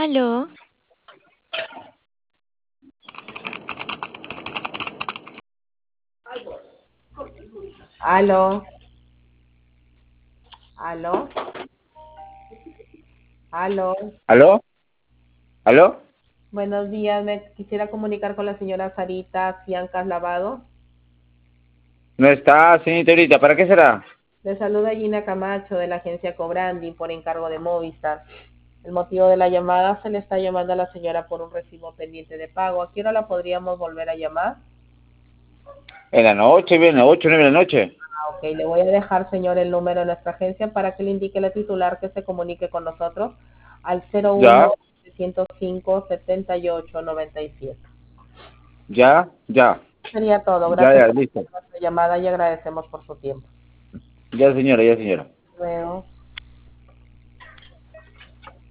Aló, Aló, aló, aló. ¿Aló? ¿Aló? Buenos días, me quisiera comunicar con la señora Sarita Ciancas Lavado. No está, señorita. ¿Para qué será? Le saluda Gina Camacho de la agencia Cobranding por encargo de Movistar. El motivo de la llamada se le está llamando a la señora por un recibo pendiente de pago. ¿A qué hora la podríamos volver a llamar? En la noche, bien, a las 8 o 9 de la noche. Ok, le voy a dejar, señor, el número de nuestra agencia para que le indique la titular que se comunique con nosotros al Ya, 01-705-7897. ya. Sería todo. Ya, Gracias ya, por listo. nuestra llamada y agradecemos por su tiempo. Ya, señora, ya, señora. Luego.